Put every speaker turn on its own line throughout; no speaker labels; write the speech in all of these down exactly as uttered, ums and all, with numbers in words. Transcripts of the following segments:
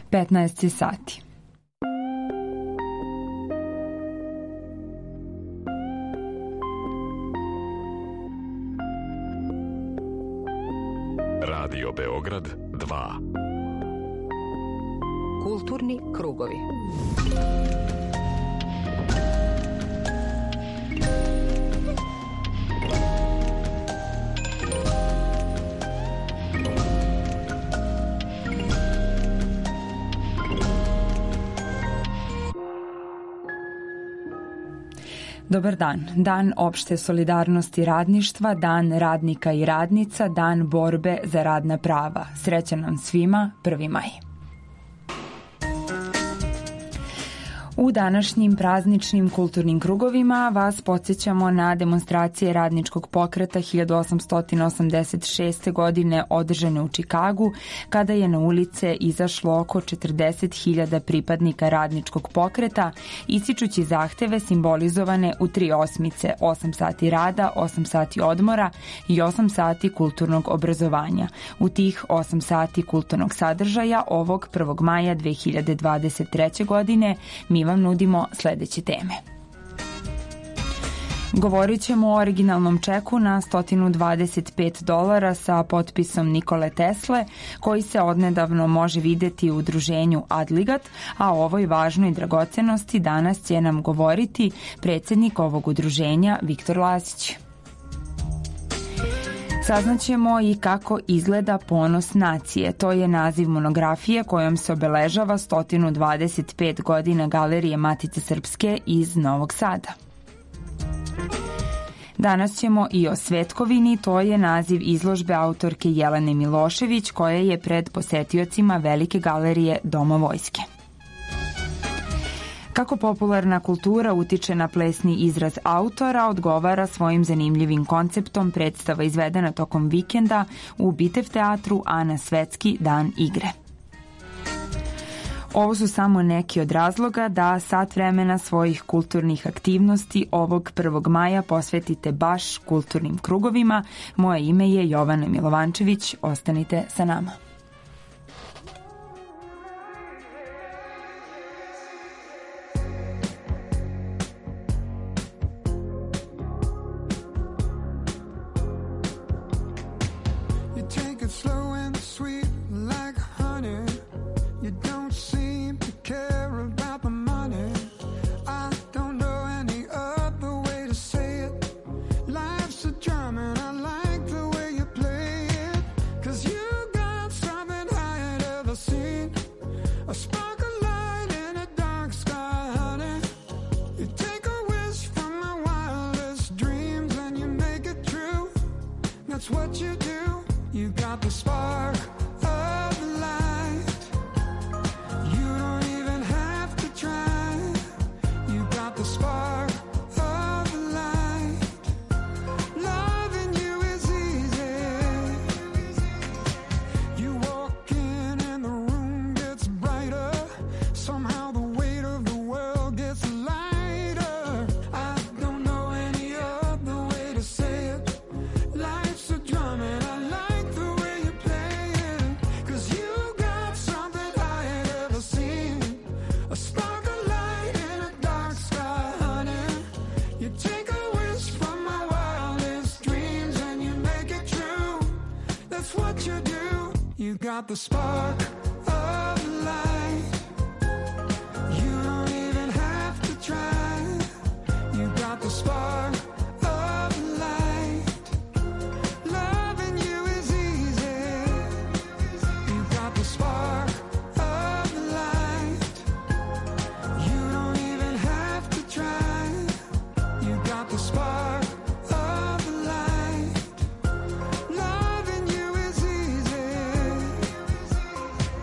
petnaest sati.
Radio Beograd dva.
Kulturni krugovi.
Dobar dan. Dan opšte solidarnosti radništva, dan radnika i radnica, dan borbe za radna prava. Srećan nam svima, prvi maj. U današnjim prazničnim kulturnim krugovima vas podsjećamo na demonstracije radničkog pokreta hiljadu osamsto osamdeset šeste. godine održane u Čikagu, kada je na ulice izašlo oko četrdeset hiljada pripadnika radničkog pokreta, ističući zahteve simbolizovane u tri osmice, osam sati rada, osam sati odmora i osam sati kulturnog obrazovanja. U tih osam sati kulturnog sadržaja ovog prvog maja dve hiljade dvadeset treće. godine mi vam nudimo sledeće teme. Govorit ćemo o originalnom čeku na sto dvadeset pet dolara sa potpisom Nikole Tesle, koji se odnedavno može videti u udruženju Adligat, a o ovoj važnoj dragocenosti danas će nam govoriti predsednik ovog udruženja Viktor Lazić. Saznaćemo i kako izgleda ponos nacije. To je naziv monografije kojom se obeležava sto dvadeset pet godina Galerije Matice Srpske iz Novog Sada. Danas ćemo i o Svetkovini, to je naziv izložbe autorke Jelene Milošević, koja je pred posetiocima Velike galerije Doma vojske. Kako popularna kultura utiče na plesni izraz autora, odgovara svojim zanimljivim konceptom predstava izvedena tokom vikenda u Bitev teatru, a na Svetski dan igre. Ovo su samo neki od razloga da sat vremena svojih kulturnih aktivnosti ovog prvog maja posvetite baš kulturnim krugovima. Moje ime je Jovana Milovančević, ostanite sa nama.
The spark of light. You don't even have to try. You got the spark of light. Loving you is easy. You got the spark of light. You don't even have to try. You got the spark of light. Loving you is easy.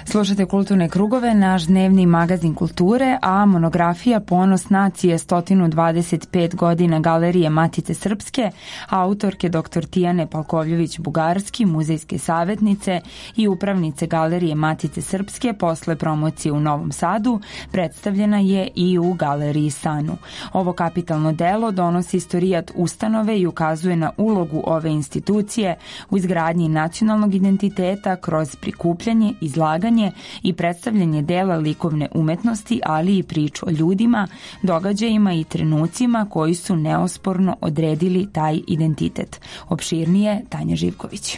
Slušate Kulturne krugove, naš dnevni magazin kulture, a monografija Ponos nacije sto dvadeset pet godina Galerije Matice Srpske, autorke dr Tijane Palkovljević-Bugarski, muzejske savjetnice i upravnice Galerije Matice Srpske posle promocije u Novom Sadu, predstavljena je i u Galeriji Sanu. Ovo kapitalno delo donosi istorijat ustanove i ukazuje na ulogu ove institucije u izgradnji nacionalnog identiteta kroz prikupljanje, izlaganje i predstavljanje dela likovne umetnosti, ali i priču o ljudima, događajima i trenucima koji su neosporno odredili taj identitet. Opširnije Tanja Živković.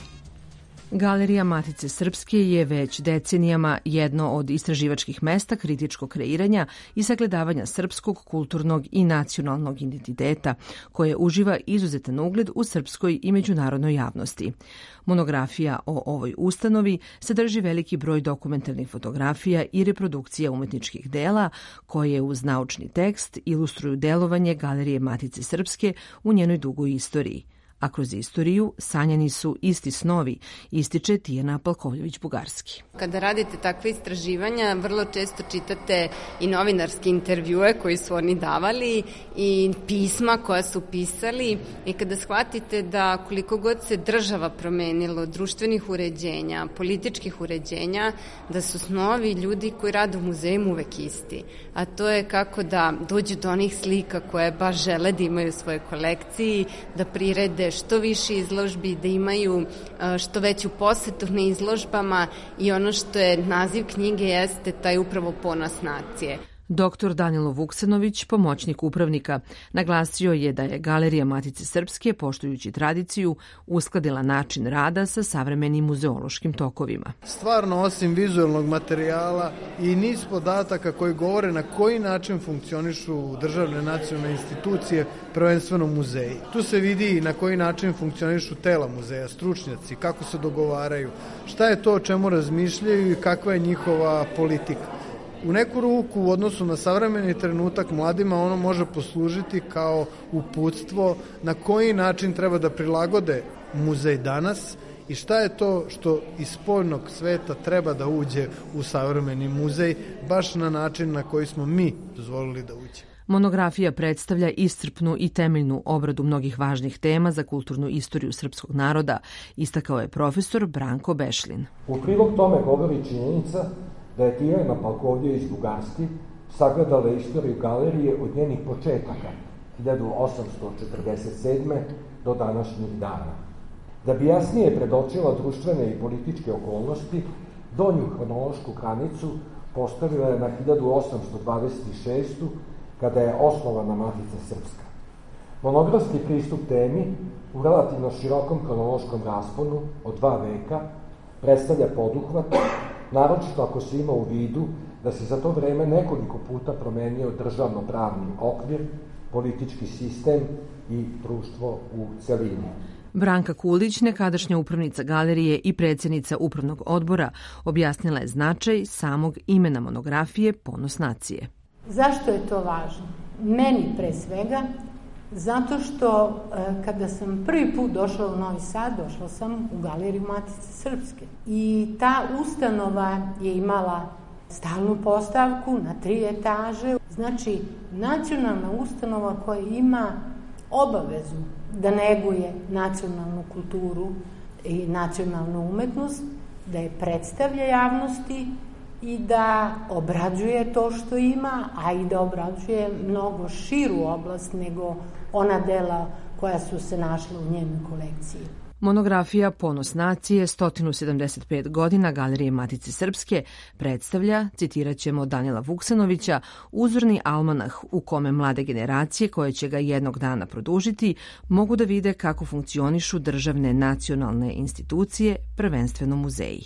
Galerija Matice Srpske je već decenijama jedno od istraživačkih mesta kritičkog kreiranja i sagledavanja srpskog, kulturnog i nacionalnog identiteta, koje uživa izuzetan ugled u srpskoj i međunarodnoj javnosti. Monografija o ovoj ustanovi sadrži veliki broj dokumentarnih fotografija i reprodukcija umetničkih dela, koje uz naučni tekst ilustruju delovanje Galerije Matice Srpske u njenoj dugoj istoriji. A kroz istoriju sanjani su isti snovi, ističe Tijana Palkovljević-Bugarski.
Kada radite takve istraživanja, vrlo često čitate i novinarske intervjue koji su oni davali i pisma koja su pisali i kada shvatite da koliko god se država promenilo, društvenih uređenja, političkih uređenja, da su snovi ljudi koji rade u muzeju uvek isti. A to je kako da dođu do onih slika koje baš žele da imaju u svojoj kolekciji, da prirede što više izložbi, da imaju što veću posetu na izložbama i ono što je naziv knjige jeste taj upravo ponos nacije.
Doktor Danilo Vuksanović, pomoćnik upravnika, naglasio je da je Galerija Matice Srpske, poštujući tradiciju, uskladila način rada sa savremenim muzeološkim tokovima.
Stvarno, osim vizualnog materijala i niz podataka koji govore na koji način funkcionišu državne nacionalne institucije, prvenstveno muzeji. Tu se vidi i na koji način funkcionišu tela muzeja, stručnjaci, kako se dogovaraju, šta je to o čemu razmišljaju i kakva je njihova politika. U neku ruku u odnosu na savremeni trenutak mladima ono može poslužiti kao uputstvo na koji način treba da prilagode muzej danas i šta je to što iz spoljnog sveta treba da uđe u savremeni muzej, baš na način na koji smo mi dozvolili da uđe.
Monografija predstavlja iscrpnu i temeljnu obradu mnogih važnih tema za kulturnu istoriju srpskog naroda, istakao je profesor Branko Bešlin.
U prilog tome govori činjenica da je Tijana Palkovljević-Bugarski sagledala istoriju galerije od njenih početaka, hiljadu osamsto četrdeset sedme. do današnjih dana. Da bi jasnije predočila društvene i političke okolnosti, donju hronološku granicu postavila je na hiljadu osamsto dvadeset šestu. kada je osnovana Matica Srpska. Monografski pristup temi u relativno širokom hronološkom rasponu od dva veka predstavlja poduhvat, naročito ako se ima u vidu da se za to vreme nekoliko puta promenio državno-pravni okvir, politički sistem i društvo u celini.
Branka Kulić, nekadašnja upravnica galerije i predsjednica upravnog odbora, objasnila je značaj samog imena monografije Ponos nacije.
Zašto je to važno? Meni pre svega, zato što kada sam prvi put došla u Novi Sad, došla sam u Galeriju Matice Srpske. I ta ustanova je imala stalnu postavku na tri etaže. Znači, nacionalna ustanova koja ima obavezu da neguje nacionalnu kulturu i nacionalnu umetnost, da je predstavlja javnosti i da obrađuje to što ima, a i da obrađuje mnogo širu oblast nego ona dela koja su se našla u njenoj kolekciji.
Monografija Ponos nacije sto sedamdeset pet godina Galerije Matice Srpske predstavlja, citirat ćemo Danila Vuksanovića, uzorni almanah u kome mlade generacije koje će ga jednog dana produžiti mogu da vide kako funkcionišu državne nacionalne institucije, prvenstveno muzeji.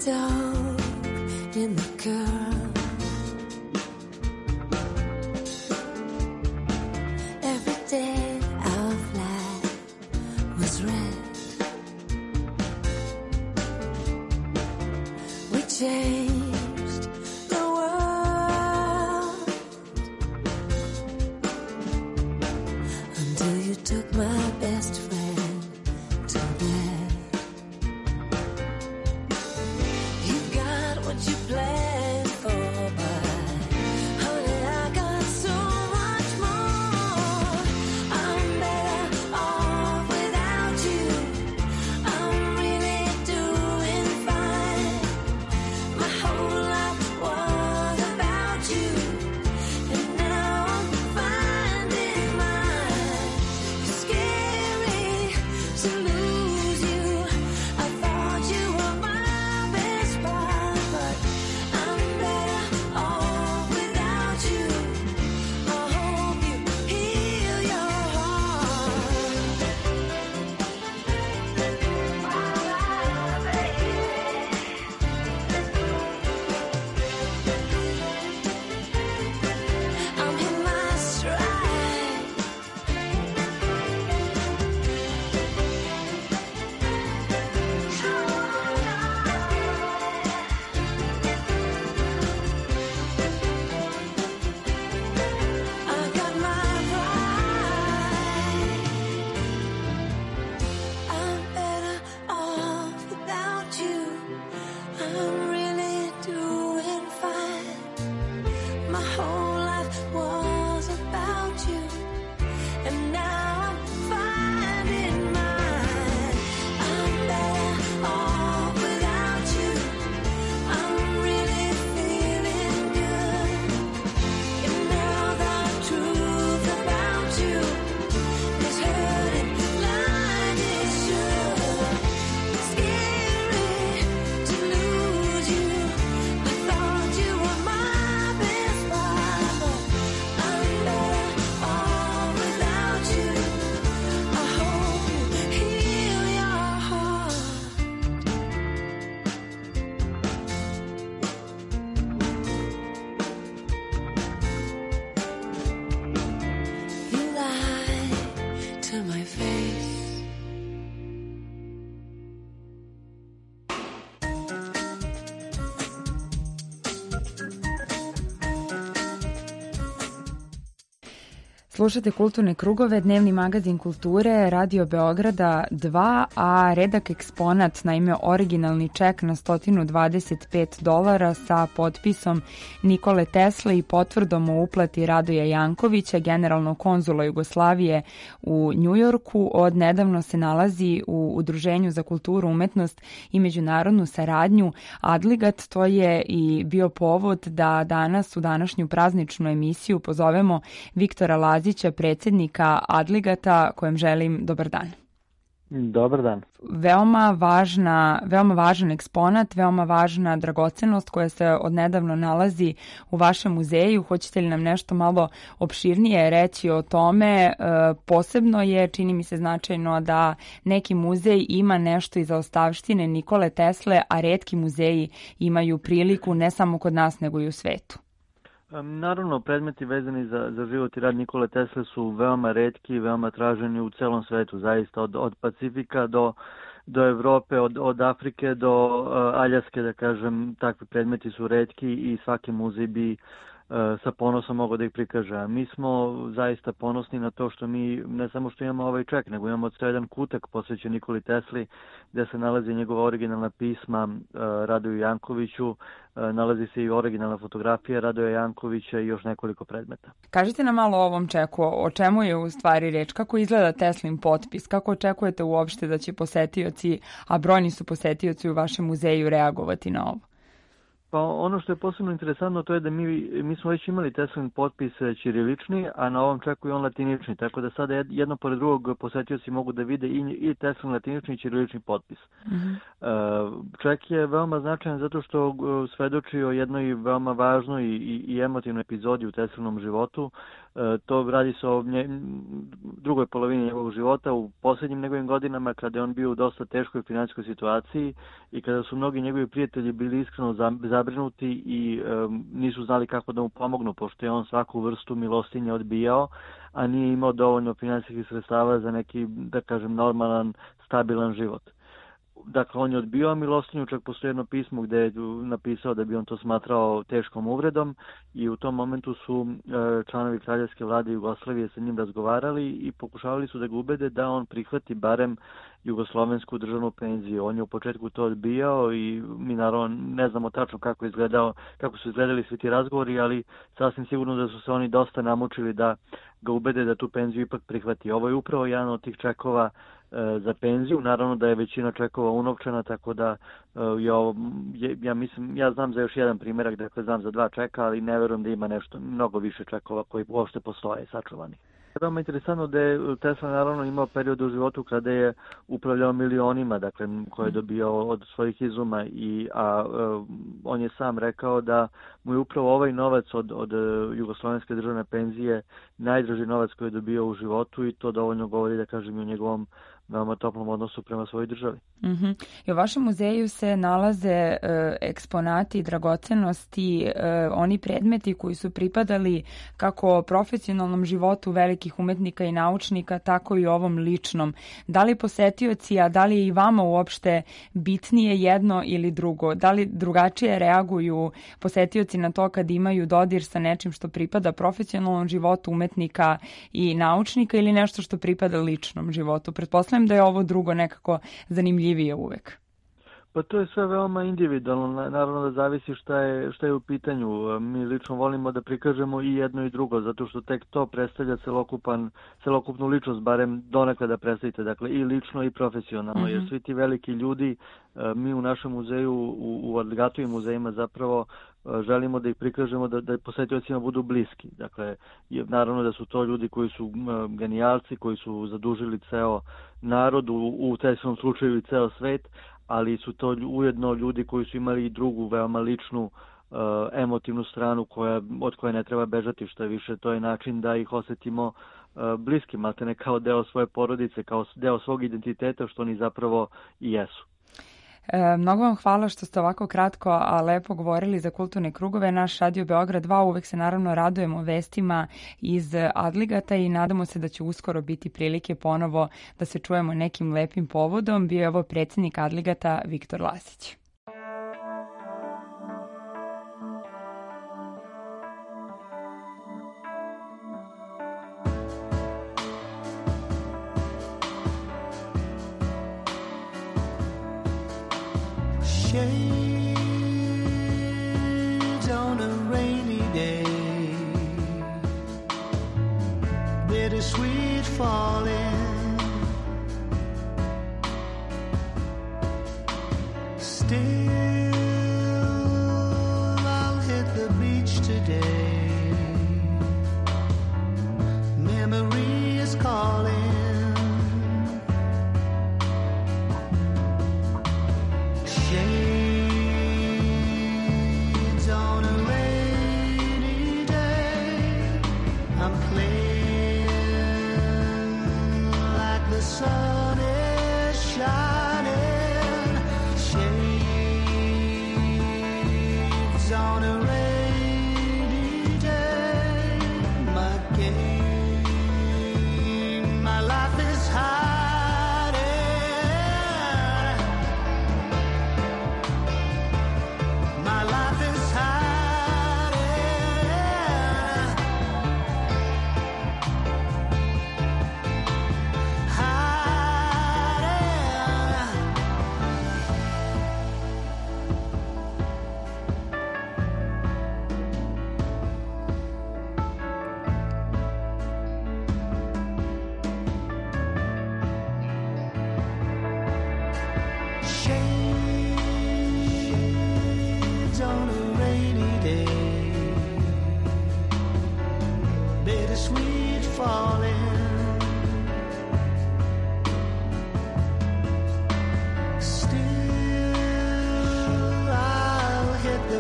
dog in the curb. Every day of life was red. We changed the world until you took my best friend to bed. You got what you planned for, but honey, I got so much more. I'm better off without you. I'm really doing fine. My whole life was about you, and now I'm finding mine. It's scary to lose you. I thought you were my best part, but I'm better off without you. I hope you heal your heart. I'm in my stride. I got my pride. I'm better off without you. I'm really doing fine. My whole life was about you, and now I'm finding mine. I'm better off without you. I'm really feeling good. And now the truth about you is hurting like it should. It's scary to lose you. I thought you were my best part, but I'm better off without you. I hope you heal your heart. You lied to my face.
Slušate Kulturne krugove, dnevni magazin kulture Radio Beograda dva, a redak eksponat, naime originalni ček na sto dvadeset pet dolara sa potpisom Nikole Tesle i potvrdom o uplati Radoja Jankovića, generalnog konzula Jugoslavije u Njujorku, od nedavno se nalazi u Udruženju za kulturu, umetnost i međunarodnu saradnju Adligat. To je i bio povod da danas u današnju prazničnu emisiju pozovemo Viktora Lazića, predsjednika Adligata, kojem želim dobar dan.
Dobar dan.
Veoma važna, veoma važan eksponat, veoma važna dragocenost koja se odnedavno nalazi u vašem muzeju. Hoćete li nam nešto malo opširnije reći o tome? E, posebno je, čini mi se značajno, da neki muzej ima nešto iz ostavštine Nikole Tesle, a retki muzeji imaju priliku ne samo kod nas nego i u svetu.
Naravno, predmeti vezani za, za život i rad Nikole Tesle su veoma retki i veoma traženi u celom svetu, zaista od, od Pacifika do, do Evrope, od, od Afrike do uh, Aljaske, da kažem, takvi predmeti su retki i svaki muzej bi uh, sa ponosom mogao da ih prikaže. A mi smo zaista ponosni na to što mi ne samo što imamo ovaj ček, nego imamo cijel jedan kutak posvećen Nikoli Tesli, gde se nalazi njegova originalna pisma uh, Radoju Jankoviću, nalazi se i originalna fotografija Radoja Jankovića i još nekoliko predmeta.
Kažite nam malo o ovom čeku, o čemu je u stvari reč, kako izgleda Teslin potpis, kako očekujete uopšte da će posetioci, a brojni su posetioci u vašem muzeju, reagovati na ovo?
Pa ono što je posebno interesantno to je da mi, mi smo već imali Teslin potpis ćirilični, a na ovom čeku i on latinični, tako da sada jedno pored drugog posetioci mogu da vide i, i Teslin latinični i ćirilični potpis. Mm-hmm. Ček je veoma značajan zato što svedoči o jednoj veoma važnoj i, i, i emotivnoj epizodi u Teslinom životu. To radi se o nje, drugoj polovini njegovog života, u posljednjim njegovim godinama kada je on bio u dosta teškoj finansijskoj situaciji i kada su mnogi njegovi prijatelji bili iskreno zabrinuti i um, nisu znali kako da mu pomognu, pošto je on svaku vrstu milostinje odbijao, a nije imao dovoljno finansijskih sredstava za neki, da kažem, normalan, stabilan život. Dakle, on je odbio milostinju, čak postoji jedno pismo gde je napisao da bi on to smatrao teškom uvredom i u tom momentu su članovi kraljevske vlade Jugoslavije sa njim razgovarali i pokušavali su da ga ubede da on prihvati barem jugoslovensku državnu penziju. On je u početku to odbijao i mi naravno ne znamo tačno kako, izgledao, kako su izgledali svi ti razgovori, ali sasvim sigurno da su se oni dosta namučili da ga ubede da tu penziju ipak prihvati. Ovo je upravo jedan od tih čekova za penziju, naravno da je većina čekova unovčena, tako da ja, ja mislim, ja znam za još jedan primjerak, dakle znam za dva čeka, ali ne verujem da ima nešto, mnogo više čekova koji uopšte postoje sačuvani. Veoma interesantno da je Tesla naravno imao period u životu kada je upravljao milionima, dakle koje je dobio od svojih izuma, i, a, a on je sam rekao da mu je upravo ovaj novac od, od jugoslovenske državne penzije najdraži novac koji je dobio u životu i to dovoljno govori, da kažem, i o njegovom veoma toplom odnosu prema svojoj državi.
Mm-hmm. I u vašem muzeju se nalaze e, eksponati, dragocenosti, e, oni predmeti koji su pripadali kako profesionalnom životu velikih umetnika i naučnika, tako i ovom ličnom. Da li posetioci, a da li i vama uopšte bitnije jedno ili drugo? Da li drugačije reaguju posetioci na to kad imaju dodir sa nečim što pripada profesionalnom životu umetnika i naučnika ili nešto što pripada ličnom životu? Pretpostavljam da je ovo drugo nekako zanimljivije uvek.
Pa to je sve veoma individualno, naravno da zavisi šta je, šta je u pitanju. Mi lično volimo da prikažemo i jedno i drugo, zato što tek to predstavlja celokupan, celokupnu ličnost, barem donekle da predstavite, dakle i lično i profesionalno, mm-hmm. jer svi ti veliki ljudi, mi u našem muzeju, u, u Adligatovim muzejima zapravo želimo da ih prikažemo da, da posetiocima budu bliski. Dakle, naravno da su to ljudi koji su genijalci, koji su zadužili ceo narod, u, u Teslom slučaju i ceo svet, ali su to ujedno ljudi koji su imali i drugu veoma ličnu uh, emotivnu stranu koja, od koje ne treba bežati, što je više, to je način da ih osetimo uh, bliskim, maltene kao deo svoje porodice, kao deo svog identiteta, što oni zapravo i jesu.
E, mnogo vam hvala što ste ovako kratko, a lepo govorili za kulturne krugove. Naš Radio Beograd dva uvek se naravno radujemo vestima iz Adligata i nadamo se da će uskoro biti prilike ponovo da se čujemo nekim lepim povodom. Bio je ovo predsjednik Adligata Viktor Lasić.
Shades on a rainy day, bittersweet falling, still I'll hit the beach today, memory is calling.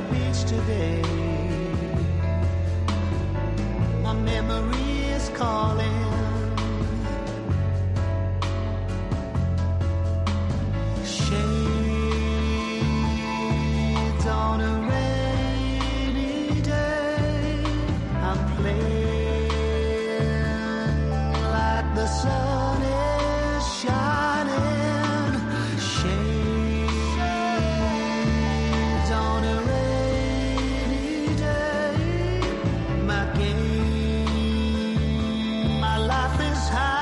beach today. My memory is calling. Shades on a rainy day. I'm playing like the sun is shining. Shades on a rainy day. My game, my life is hiding.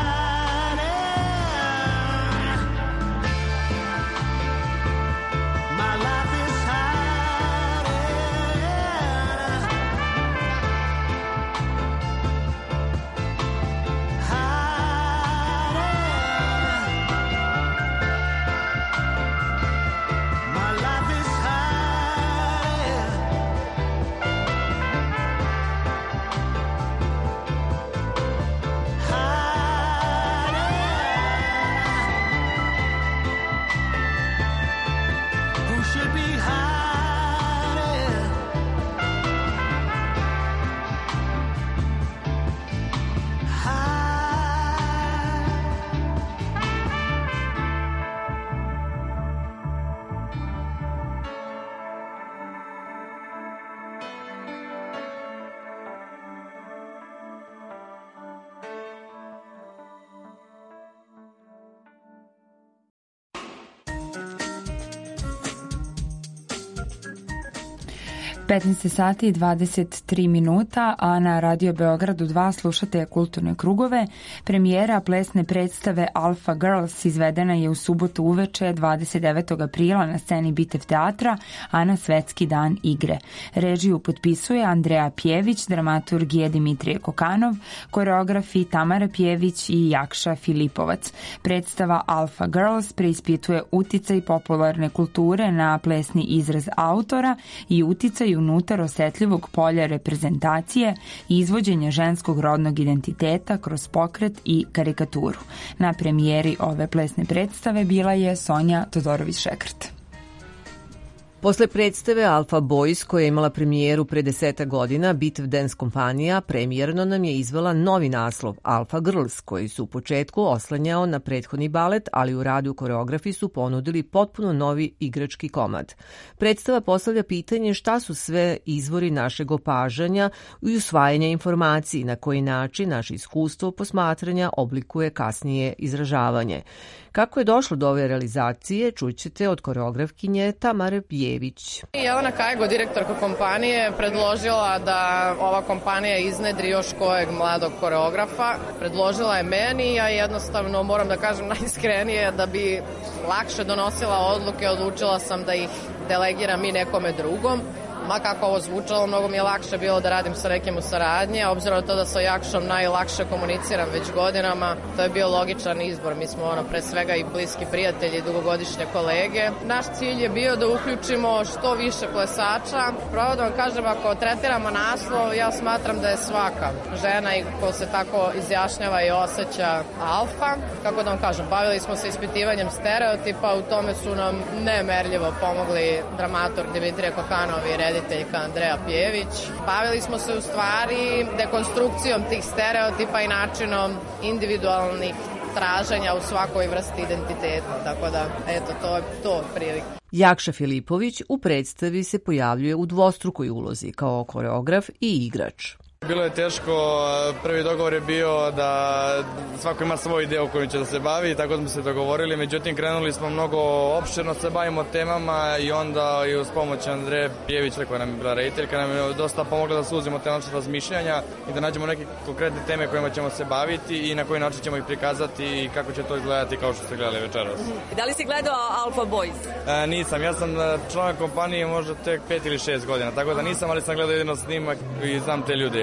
My life is hiding. Hiding. My life is hiding. Hiding. Who should be hiding?
petnaest sati i dvadeset tri minuta, a na Radio Beogradu dva slušate Kulturne krugove. Premijera plesne predstave Alpha Girls izvedena je u subotu uveče dvadeset devetog aprila na sceni Bitev teatra, a na Svetski dan igre. Režiju potpisuje Andreja Pjević, dramaturg je Dimitrije Kokanov, koreografi Tamara Pjević i Jakša Filipovac. Predstava Alpha Girls preispituje uticaj popularne kulture na plesni izraz autora i uticaj unutar osetljivog polja reprezentacije i izvođenja ženskog rodnog identiteta kroz pokret i karikaturu. Na premijeri ove plesne predstave bila je Sonja Todorović-Šekrt.
Posle predstave Alpha Boys, koja je imala premijeru pre deseta godina, Bitev dance kompanija premijerno nam je izvela novi naslov Alpha Girls, koji su u početku oslanjao na prethodni balet, ali u radu koreografi su ponudili potpuno novi igrački komad. Predstava postavlja pitanje šta su sve izvori našeg opažanja i usvajanja informaciji, na koji način naše iskustvo posmatranja oblikuje kasnije izražavanje. Kako je došlo do ove realizacije, čućete od koreografkinje Tamare Pjević.
Jelena Kajgo, direktorka kompanije, predložila da ova kompanija iznedri još kojeg mladog koreografa. Predložila je meni, ja jednostavno, moram da kažem najiskrenije, da bi lakše donosila odluke, odlučila sam da ih delegiram i nekome drugom. Ma kako ovo zvučalo, mnogo mi je lakše bilo da radim sa nekim u saradnji, a obzirom na to da sa Jakšom najlakše komuniciram već godinama, to je bio logičan izbor. Mi smo ono pre svega i bliski prijatelji i dugogodišnje kolege. Naš cilj je bio da uključimo što više plesača. Pravo da vam kažem, ako tretiramo naslov, ja smatram da je svaka žena i ko se tako izjašnjava i osjeća alfa. Kako da vam kažem, bavili smo se ispitivanjem stereotipa, u tome su nam nemerljivo pomogli dramaturg Dimitrije Kokanov i rediteljka Andreja Pjević. Bavili smo se u stvari dekonstrukcijom tih stereotipa i načinom individualnih traženja u svakoj vrsti identiteta. Tako da, eto, to je to prilike.
Jakša Filipović u predstavi se pojavljuje u dvostrukoj ulozi kao koreograf i igrač.
Bilo je teško, prvi dogovor je bio da svako ima svoj deo kojim će da se bavi, tako smo se dogovorili, međutim krenuli smo mnogo opširno se bavimo temama i onda i uz pomoć Andreje Pjević, koja nam je bila rediteljka, nam je dosta pomogla da suzimo te naše razmišljanja i da nađemo neke konkretne teme kojima ćemo se baviti i na koji način ćemo ih prikazati i kako će to izgledati kao što ste gledali večeras.
Da li si gledao Alpha Boys?
E, nisam, ja sam član kompanije možda tek pet ili šest godina, tako da nisam, ali sam gledao jedino snimak i znam te ljude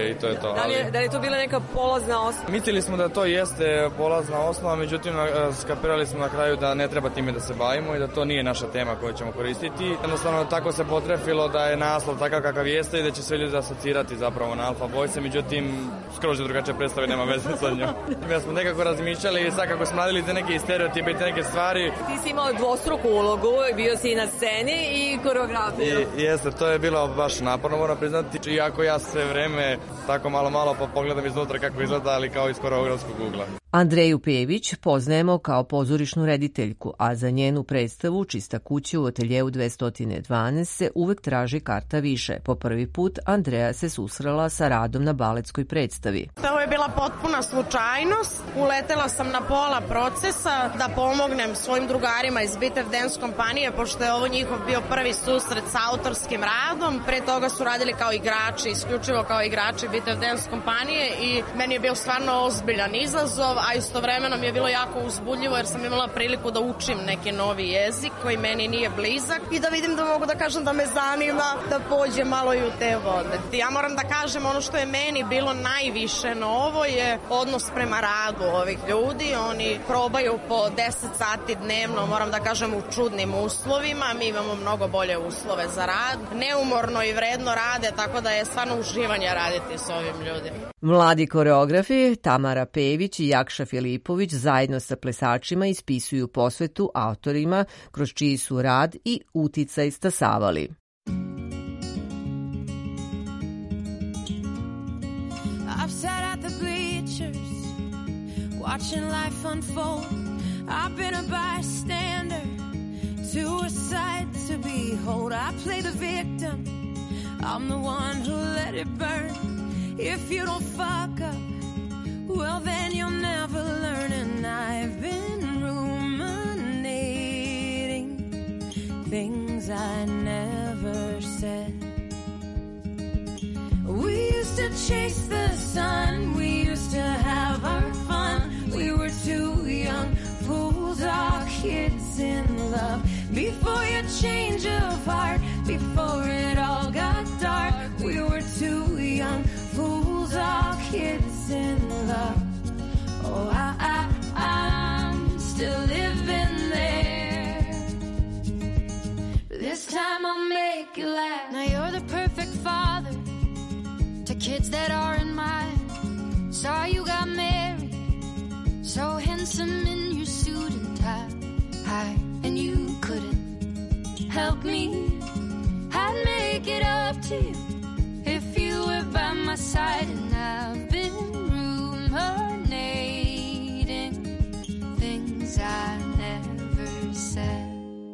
i to je to.
Da li je, da li je to bila neka polazna osnova?
Mislili smo da to jeste polazna osnova, međutim skapirali smo na kraju da ne treba time da se bavimo i da to nije naša tema koju ćemo koristiti. Jednostavno tako se potrefilo da je naslov takav kakav jeste i da će sve ljudi asocirati zapravo na Alpha Boyse, međutim skroz drugačije predstave, nema veze sa njom. Ja smo nekako razmišljali i sad kako smo radili te neke stereotipe i te neke stvari.
Ti si imao dvostruku ulogu, bio si i na sceni i koreografiju.
I, jeste, to je bilo baš naporno, moram priznati, iako ja sve vreme tako malo malo pa pogledam iznutra kako izgleda, ali kao iz koreografskog ugla.
Andreju Pejević poznajemo kao pozorišnu rediteljku, a za njenu predstavu Čista kuća u ateljeu dvesta dvanaest se uvek traži karta više. Po prvi put Andreja se susrela sa radom na baletskoj predstavi.
Ovo je bila potpuna slučajnost. Uletela sam na pola procesa da pomognem svojim drugarima iz Bitev Dance kompanije, pošto je ovo njihov bio prvi susret sa autorskim radom. Pre toga su radili kao igrači, isključivo kao igrači Bitev Dance kompanije i meni je bio stvarno ozbiljan izazov, a istovremeno mi je bilo jako uzbudljivo jer sam imala priliku da učim neki novi jezik koji meni nije blizak i da vidim da mogu da kažem da me zanima da pođem malo i u te vode. Ja moram da kažem ono što je meni bilo najviše novo je odnos prema radu ovih ljudi. Oni probaju po deset sati dnevno, moram da kažem u čudnim uslovima. Mi imamo mnogo bolje uslove za rad. Neumorno i vredno rade, tako da je stvarno uživanje raditi s ovim ljudima.
Mladi koreografi Tamara Pejević i Jakša Filipović zajedno sa plesačima ispisuju posvetu autorima kroz čiji su rad i uticaj stasavali.
I've sat at the bleachers watching life unfold. I've been a bystander to a sight to behold. I play the victim, I'm the one who let it burn. If you don't fuck up, well then you'll never learn. And I've been ruminating things I never said. We used to chase the sun, we used to have our fun. We were two young fools, all kids in love. Before your change of heart, before it all got dark, we were two young fools, all kids in love. Oh, I, I, I'm still living there. But this time I'll make you laugh. Now you're the perfect father to kids that aren't mine. Saw you got married, so handsome in your suit and tie, hi, and you couldn't help me. I'd make it up to you if you were by my side. And I've been ruminating things I never said.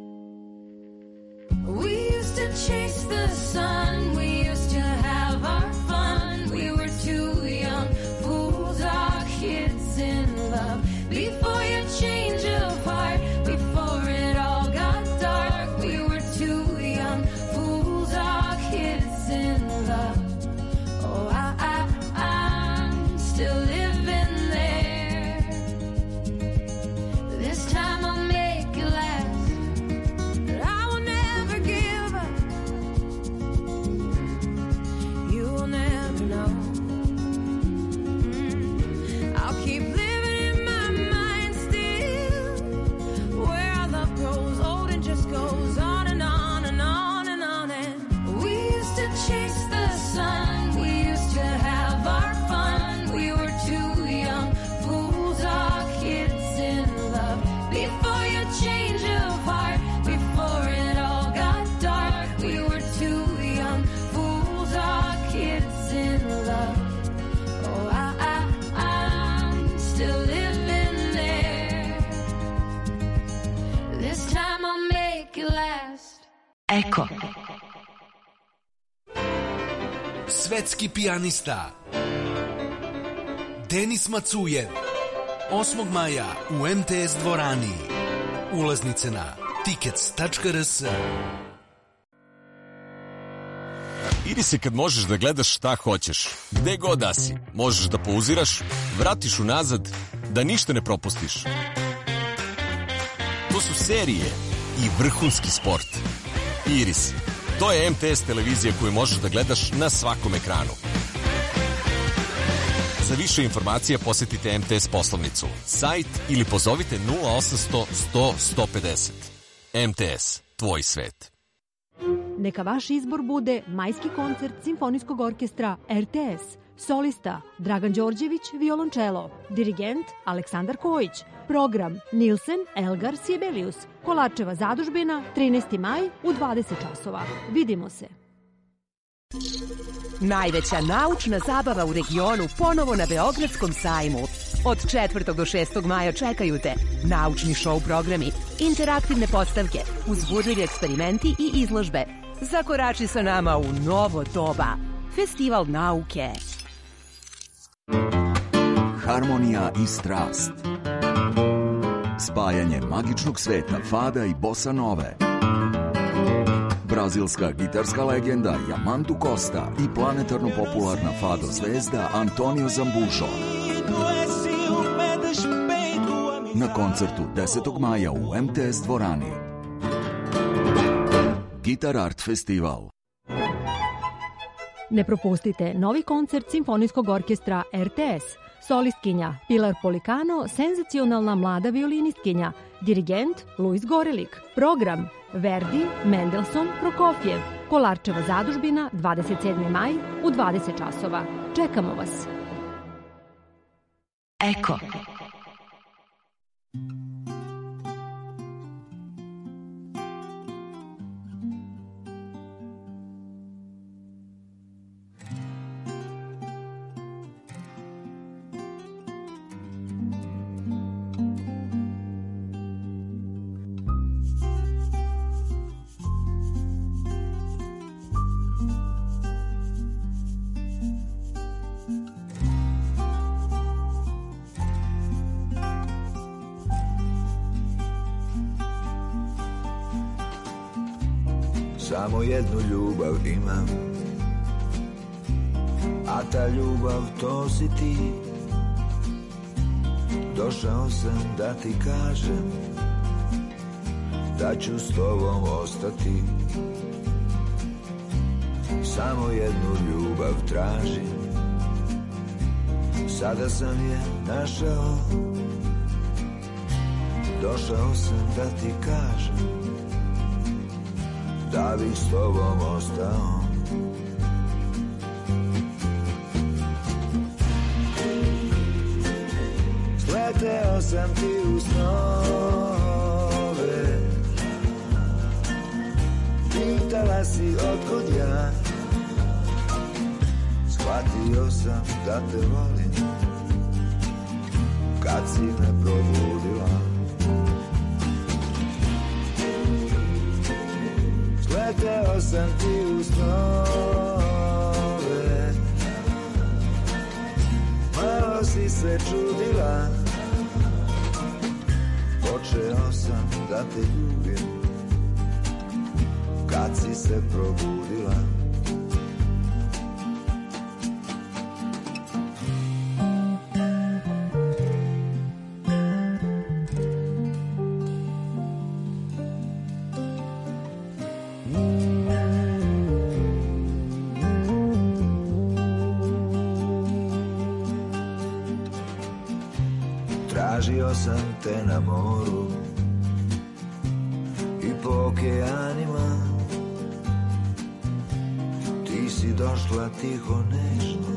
We used to chase the sun, we used to have our fun. We were two young fools, our kids in love. Before your change of heart, before it all got dark, we were two young fools, our kids in love. Oh, I, I, I'm still living there. This time I'll make it last, but I will never give up. You will never know. Mm. I'll keep living in my mind still, where our love grows old and just goes on and on and on and on. And we used to chase the sun, we used to have our fun. We were two young fools, our kids in love. Before your change of heart, before it all got dark, we were two young fools, our kids in love. Oh, I, I, I'm still living there. This time I'll make it last.
Eko. Svetski pijanista Denis Macujev osmog maja u em te es dvorani. Ulaznice na tickets tačka er es.
Iris je kad možeš da gledaš šta hoćeš, gde god da si. Možeš da pauziraš, vratiš unazad, da ništa ne propustiš. To su serije i vrhunski sport. Iris, to je em te es televizija koju možeš da gledaš na svakom ekranu. Za više informacija posjetite M T S poslovnicu, sajt ili pozovite nula osamsto sto sto pedeset. M T S, tvoj svet.
Neka vaš izbor bude majski koncert Simfonijskog orkestra R T S. Solista Dragan Đorđević, violončelo. Dirigent Aleksandar Kojić. Program Nilsen, Elgar, Sibelius. Kolarčeva zadužbina, trinaesti maj u dvadeset časova. Vidimo se.
Najveća naučna zabava u regionu ponovo na Beogradskom sajmu. Od četvrtog do šestog maja čekaju te naučni show programi, interaktivne postavke, uzbudljivi eksperimenti i izložbe. Zakorači sa nama u novo doba. Festival nauke.
Harmonija i strast. Spajanje magičnog sveta fada i bossa nove. Brazilska gitarska legenda Yamandu Costa i planetarno popularna fado zvezda Antonio Zambušo. Na koncertu desetog maja u M T S dvorani. Guitar Art Festival.
Ne propustite novi koncert Simfonijskog orkestra R T S. Solistkinja Pilar Polikano, senzacionalna mlada violinistkinja. Dirigent Luis Gorelik. Program Verdi, Mendelssohn, Prokofjev. Kolarčeva zadužbina, dvadeset sedmi maj u dvadeset časova. Čekamo vas.
Eko.
Samo jednu ljubav imam, a ta ljubav to si ti. Došao sam da ti kažem da ću s tobom ostati. Samo jednu ljubav tražim, sada sam je našao. Došao sam da ti kažem da bih s tobom ostao. Sleteo sam ti u snove, pitala si otkud ja. Shvatio sam da te volim kad si me probudila. Sleteo sam ti u snove, malo si se čudila. Počeo sam da te ljubim kad si se probudila. Tražio sam te na moru i po okeanima. Ti si došla tiho, nežno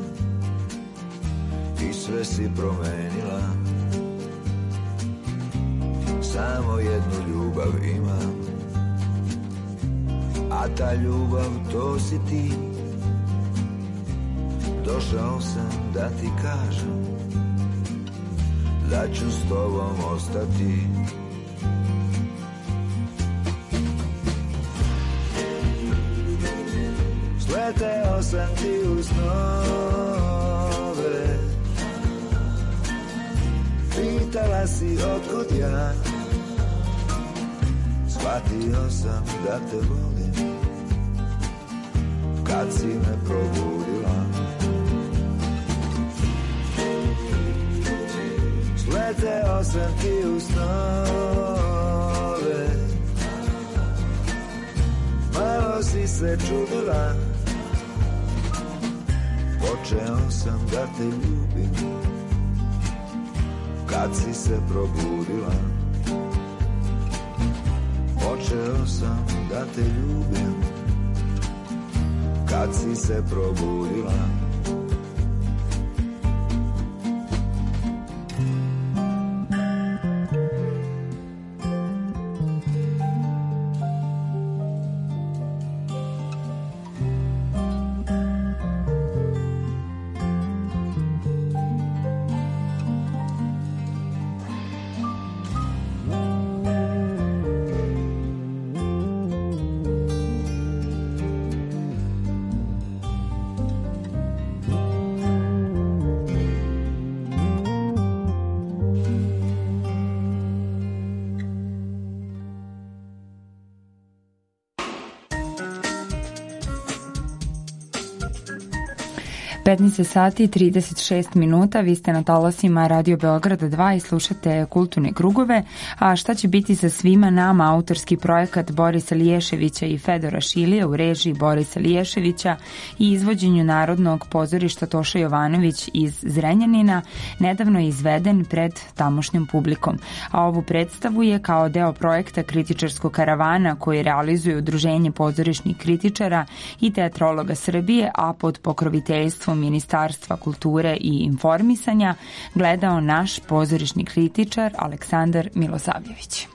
i sve si promenila. Samo jednu ljubav imam, a ta ljubav to si ti. Došao sam da ti kažem da ću s tobom ostati. Sleteo sam ti u snove, pitala si otkud ja. Shvatio sam da te volim kad si me probudila. Sleteo sam ti u snove, malo si se čudila. Počeo sam da te ljubim kad si se probudila. Počeo sam da te ljubim kad si se probudila.
petnaest sati i trideset šest minuta, vi ste na talasima Radio Beograda dva i slušate Kulturne krugove, a šta će biti sa svima nama, autorski projekat Borisa Liješevića i Fedora Šilija u režiji Borisa Liješevića i izvođenju Narodnog pozorišta Toša Jovanović iz Zrenjanina, nedavno je izveden pred tamošnjom publikom, a ovu predstavu je kao deo projekta kritičarskog karavana koji realizuje Udruženje pozorišnih kritičara i teatrologa Srbije, a pod pokroviteljstvom Ministarstva kulture i informisanja gledao naš pozorišni kritičar Aleksandar Milosavljević.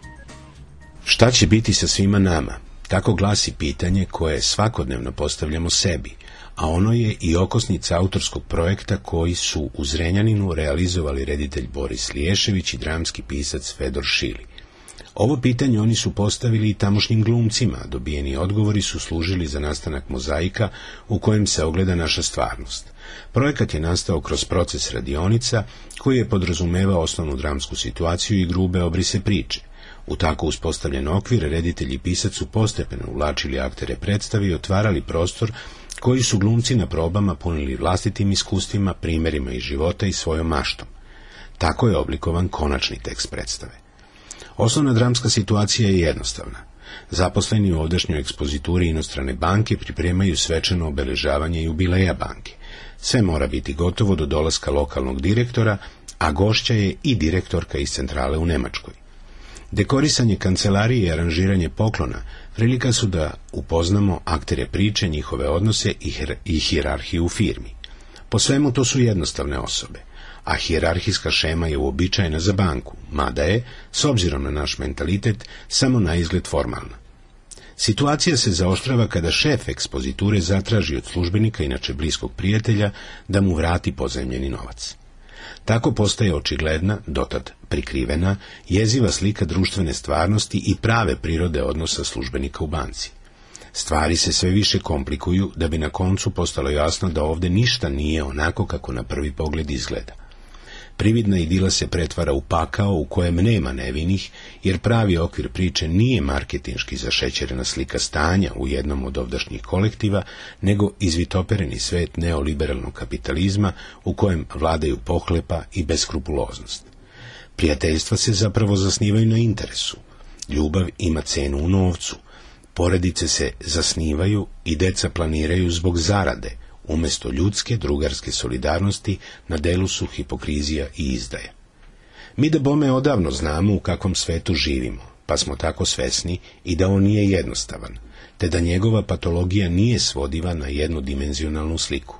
Šta će biti sa svima nama? Tako glasi pitanje koje svakodnevno postavljamo sebi, a ono je i okosnica autorskog projekta koji su u Zrenjaninu realizovali reditelj Boris Liješević i dramski pisac Fedor Šili. Ovo pitanje oni su postavili i tamošnjim glumcima, dobijeni odgovori su služili za nastanak mozaika u kojem se ogleda naša stvarnost. Projekat je nastao kroz proces radionica koji je podrazumevao osnovnu dramsku situaciju i grube obrise priče. U tako uspostavljen okvir reditelji i pisac su postepeno uvlačili aktere predstave i otvarali prostor koji su glumci na probama punili vlastitim iskustvima, primjerima iz života i svojom maštom. Tako je oblikovan konačni tekst predstave. Osnovna dramska situacija je jednostavna. Zaposleni u ovdašnjoj ekspozituri inostrane banke pripremaju svečano obeležavanje jubileja banke. Sve mora biti gotovo do dolaska lokalnog direktora, a gošća je i direktorka iz centrale u Nemačkoj. Dekorisanje kancelarije i aranžiranje poklona prilika su da upoznamo aktere priče, njihove odnose i, hier- i hijerarhiju u firmi. Po svemu to su jednostavne osobe, a hijerarhijska šema je uobičajena za banku, mada je, s obzirom na naš mentalitet, samo na izgled formalna. Situacija se zaoštrava kada šef ekspoziture zatraži od službenika, inače bliskog prijatelja, da mu vrati pozajmljeni novac. Tako postaje očigledna, dotad prikrivena, jeziva slika društvene stvarnosti i prave prirode odnosa službenika u banci. Stvari se sve više komplikuju da bi na koncu postalo jasno da ovde ništa nije onako kako na prvi pogled izgleda. Prividna idila se pretvara u pakao u kojem nema nevinih, jer pravi okvir priče nije marketinški zašećerena slika stanja u jednom od ovdašnjih kolektiva, nego izvitopereni svet neoliberalnog kapitalizma u kojem vladaju pohlepa i beskrupuloznost. Prijateljstva se zapravo zasnivaju na interesu. Ljubav ima cenu u novcu. Porodice se zasnivaju i deca planiraju zbog zarade, umjesto ljudske, drugarske solidarnosti na delu su hipokrizija i izdaja. Mi da bome odavno znamo u kakvom svetu živimo, pa smo tako svesni i da on nije jednostavan, te da njegova patologija nije svodiva na jednodimenzionalnu sliku.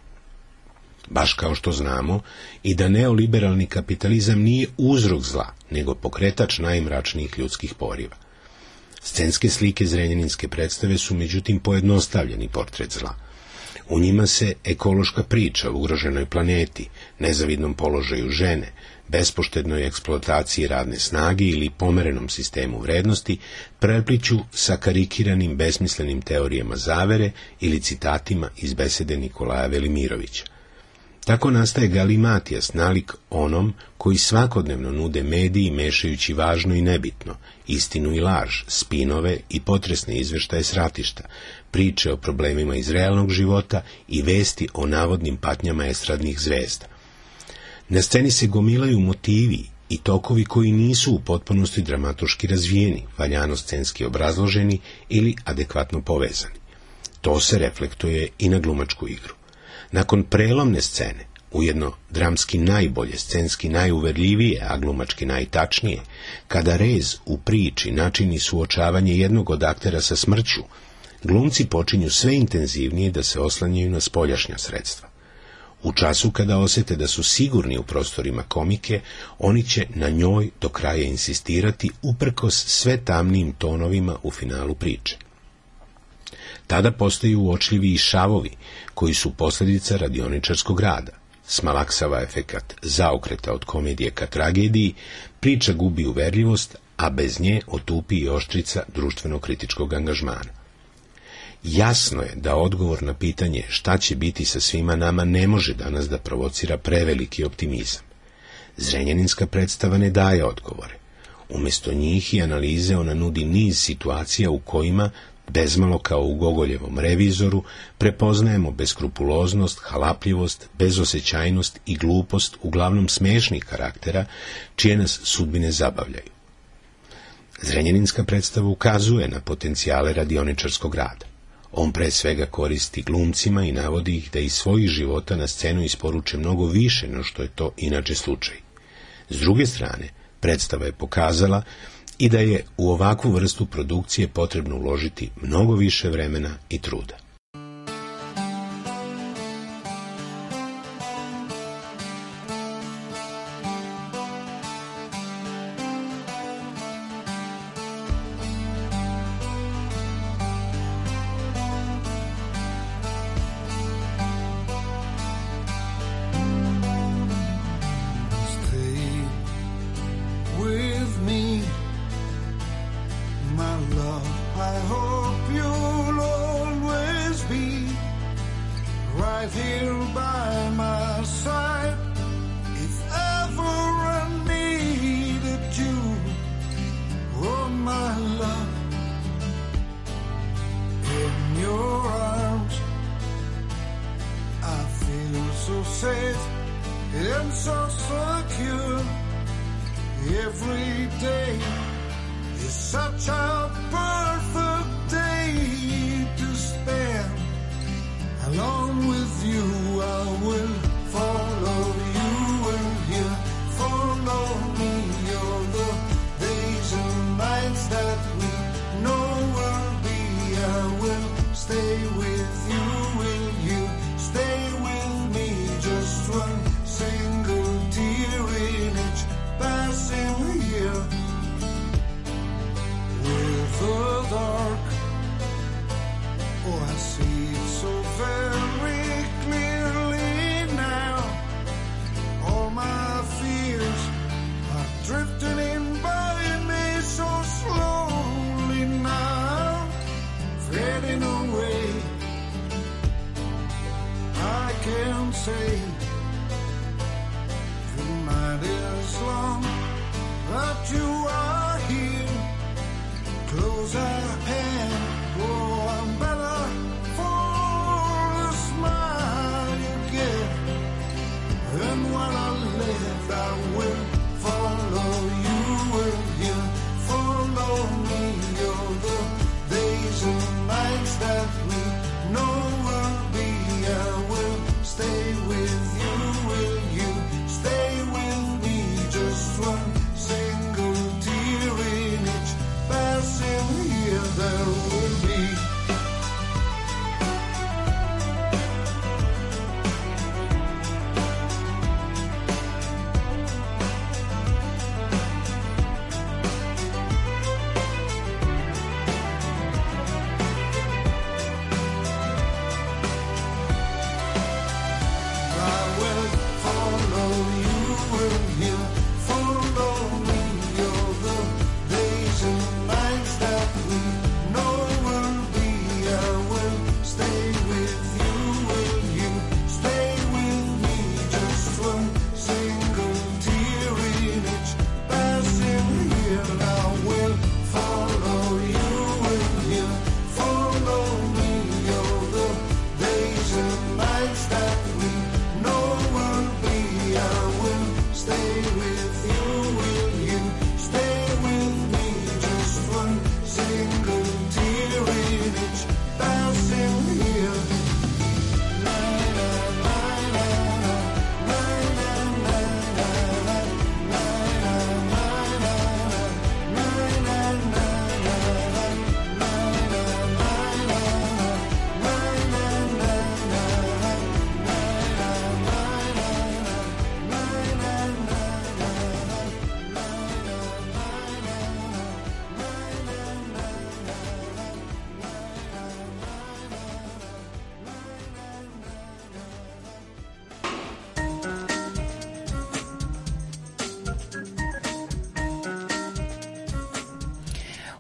Baš kao što znamo i da neoliberalni kapitalizam nije uzrok zla, nego pokretač najmračnijih ljudskih poriva. Scenske slike zrenjaninske predstave su međutim pojednostavljeni portret zla. U njima se ekološka priča o ugroženoj planeti, nezavidnom položaju žene, bespoštednoj eksploataciji radne snage ili pomerenom sistemu vrednosti prepliću sa karikiranim besmislenim teorijama zavere ili citatima iz besede Nikolaja Velimirovića. Tako nastaje galimatijas, nalik onom koji svakodnevno nude mediji mešajući važno i nebitno, istinu i laž, spinove i potresne izveštaje s ratišta, priče o problemima iz realnog života i vesti o navodnim patnjama estradnih zvezda. Na sceni se gomilaju motivi i tokovi koji nisu u potpunosti dramatoški razvijeni, valjano scenski obrazloženi ili adekvatno povezani. To se reflektuje i na glumačku igru. Nakon prelomne scene, ujedno dramski najbolje, scenski najuverljivije, a glumački najtačnije, kada rez u priči načini suočavanje jednog od aktera sa smrću, glumci počinju sve intenzivnije da se oslanjaju na spoljašnja sredstva. U času kada osete da su sigurni u prostorima komike, oni će na njoj do kraja insistirati uprkos sve tamnijim tonovima u finalu priče. Tada postaju uočljivi i šavovi, koji su posljedica radioničarskog rada. Smalaksava efekat zaokreta od komedije ka tragediji, priča gubi uverljivost, a bez nje otupi i oštrica društveno-kritičkog angažmana. Jasno je da odgovor na pitanje šta će biti sa svima nama ne može danas da provocira preveliki optimizam. Zrenjaninska predstava ne daje odgovore. Umjesto njih i analize ona nudi niz situacija u kojima, bezmalo kao u Gogoljevom revizoru, prepoznajemo beskrupuloznost, halapljivost, bezosjećajnost i glupost uglavnom smešnih karaktera, čije nas sudbine zabavljaju. Zrenjaninska predstava ukazuje na potencijale radioničarskog rada. On pre svega koristi glumcima i navodi ih da iz svojih života na scenu isporuče mnogo više no što je to inače slučaj. S druge strane, predstava je pokazala i da je u ovakvu vrstu produkcije potrebno uložiti mnogo više vremena i truda.
Single tear in each passing year, there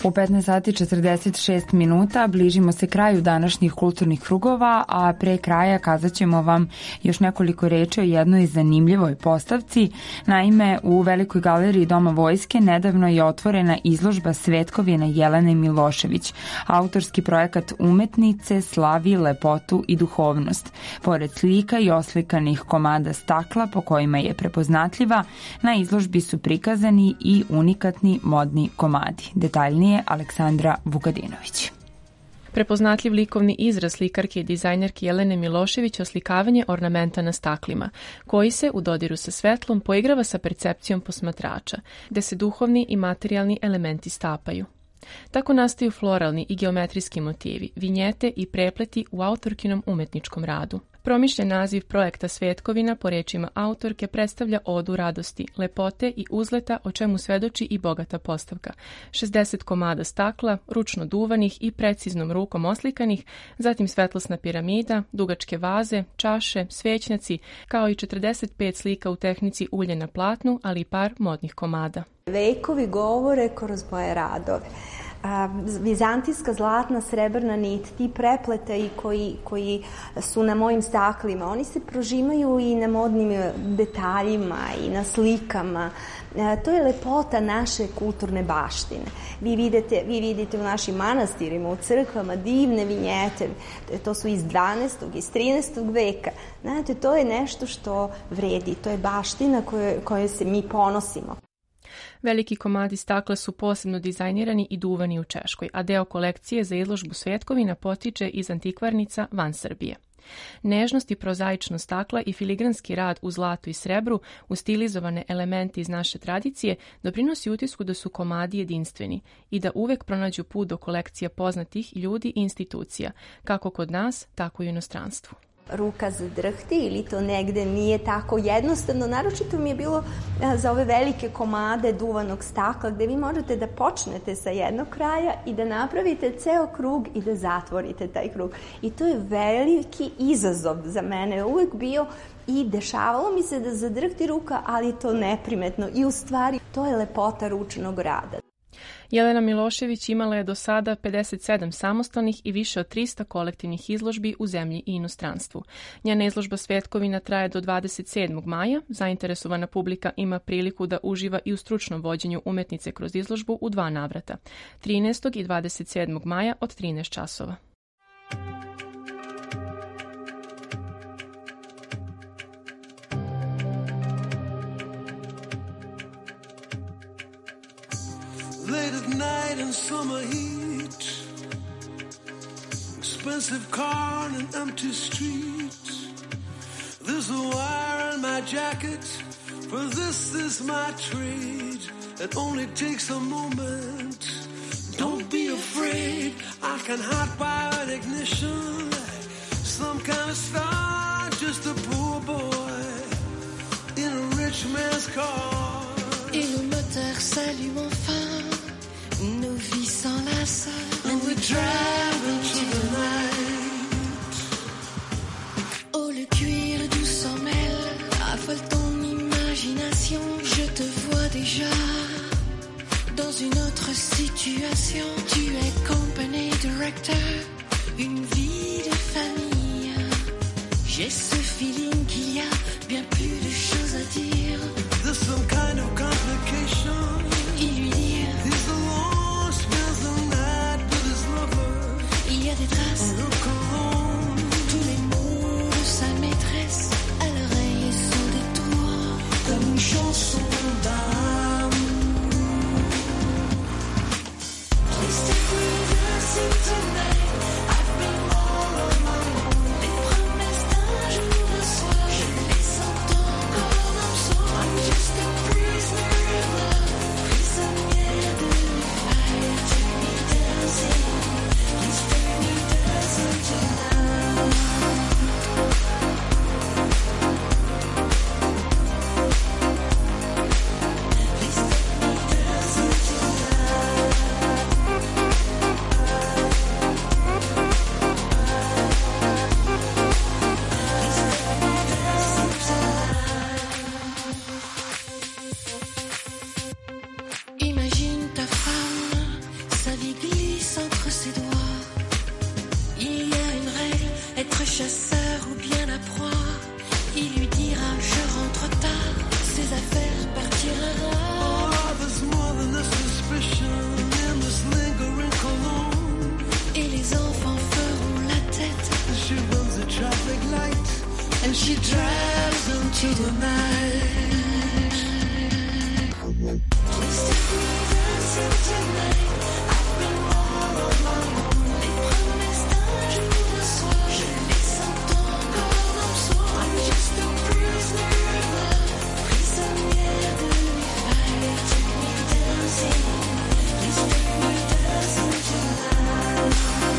U petnaest sati četrdeset šest minuta bližimo se kraju današnjih kulturnih krugova, a pre kraja kazat ćemo vam još nekoliko reči o jednoj zanimljivoj postavci. Naime, u Velikoj galeriji Doma vojske nedavno je otvorena izložba svetkovina Jelene Milošević. Autorski projekat umetnice slavi lepotu i duhovnost. Pored slika i oslikanih komada stakla po kojima je prepoznatljiva, na izložbi su prikazani i unikatni modni komadi. Detaljnije Aleksandra Vukadinović.
Prepoznatljiv likovni izraz slikarke i dizajnerke Jelene Milošević oslikavanje ornamenta na staklima, koji se u dodiru sa svetlom poigrava sa percepcijom posmatrača, gde se duhovni i materijalni elementi stapaju. Tako nastaju floralni i geometrijski motivi, vinjete i prepleti u autorkinom umetničkom radu. Promišljen naziv projekta Svetkovina po rečima autorke predstavlja odu radosti, lepote i uzleta, o čemu svedoči i bogata postavka. šezdeset komada stakla, ručno duvanih i preciznom rukom oslikanih, zatim svetlosna piramida, dugačke vaze, čaše, svećnjaci, kao i četrdeset pet slika u tehnici ulje na platnu, ali i par modnih komada.
Vekovi govore kroz moje radove. A, vizantijska zlatna srebrna nit, ti prepletaji koji, koji su na mojim staklima, oni se prožimaju i na modnim detaljima i na slikama. A, to je lepota naše kulturne baštine. Vi vidite, vi vidite u našim manastirima, u crkvama divne vinjete, to su iz dvanaestog iz trinaestog veka. Znate, to je nešto što vredi, to je baština koje, koje se mi ponosimo.
Veliki komadi stakla su posebno dizajnirani i duvani u Češkoj, a deo kolekcije za izložbu svetkovina potiče iz antikvarnica van Srbije. Nežnost i prozaičnost stakla i filigranski rad u zlatu i srebru, uz stilizovane elemente iz naše tradicije, doprinosi utisku da su komadi jedinstveni i da uvek pronađu put do kolekcija poznatih ljudi i institucija, kako kod nas, tako i u inostranstvu.
Ruka zadrhti ili to negde nije tako jednostavno. Naročito mi je bilo za ove velike komade duvanog stakla gde vi možete da počnete sa jednog kraja i da napravite ceo krug i da zatvorite taj krug. I to je veliki izazov za mene. Uvek bio i dešavalo mi se da zadrhti ruka, ali to neprimetno. I u stvari to je lepota ručnog rada.
Jelena Milošević imala je do sada pedeset sedam samostalnih i više od trista kolektivnih izložbi u zemlji i inostranstvu. Njena izložba Svetkovina traje do dvadeset sedmog maja. Zainteresovana publika ima priliku da uživa i u stručnom vođenju umetnice kroz izložbu u dva navrata, trinaestog i dvadeset sedmog maja od trinaest časova.
Late at night in summer heat, expensive car and an empty street. There's a wire in my jacket, for this is my trade. It only takes a moment. Don't be afraid, I can hotwire an ignition like some kind of star, just a poor boy in a rich man's car.
Et le moteur s'allume enfin, nos vies s'enlacent, and we drive into the night. Oh, le cuir doux s'en mêle, affole ton imagination. Je te vois déjà dans une autre situation. Tu es company director, une vie de famille. J'ai ce feeling qu'il y a bien plus de choses à dire.
There's some kind of complication.
Et lui dire,
he's alone, spends the night with his lover.
Il y a des traces,
look alone.
Tous les mots de sa maîtresse à l'oreille sont des tours,
comme une chanson d'amour.
Twisted reversing tonight, I've been all on my own. Les promesses d'un jour, d'un soir, je les entends. être chasseur ou bien la proie. Il lui dira je rentre tard, ses affaires partiront.
Oh, there's more than a suspicion in this lingering cologne.
Et les enfants feront la tête.
She runs a traffic light
and she drives into the night. Please take me dancing tonight. I've been all on my own. Les promesses d'un jour de soir, je les sens encore en soi. I'm just a prisoner of love, prisonnière de l'hiver. Take me dancing, please take me dancing tonight.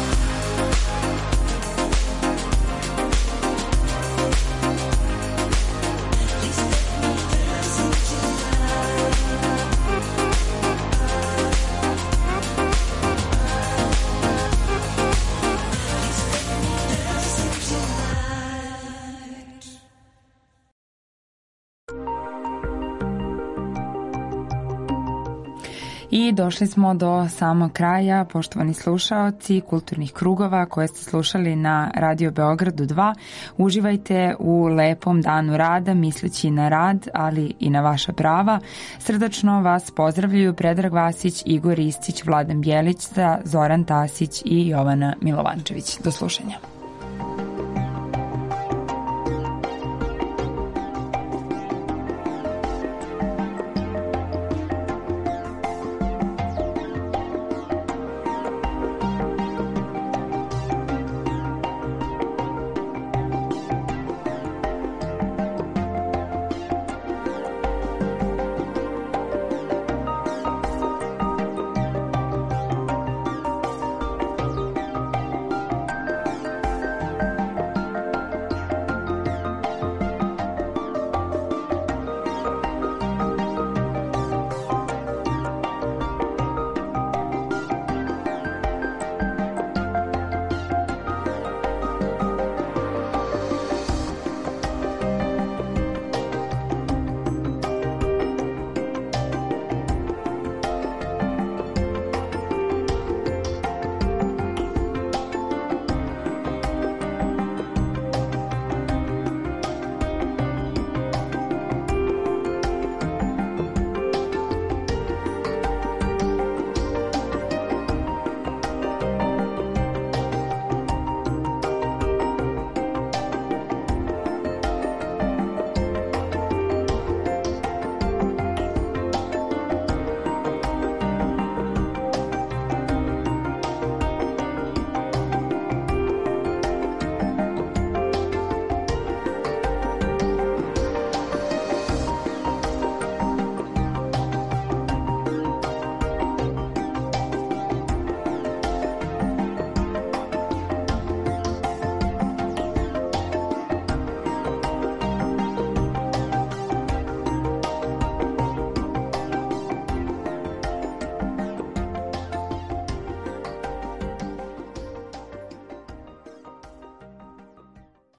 I došli smo do samog kraja, poštovani slušaoci kulturnih krugova koje ste slušali na Radio Beogradu dva. Uživajte u lepom danu rada, misleći na rad, ali i na vaša prava. Srdačno vas pozdravljaju Predrag Vasić, Igor Istić, Vladan Bjelić, Zoran Tasić i Jovana Milovančević. Do slušanja.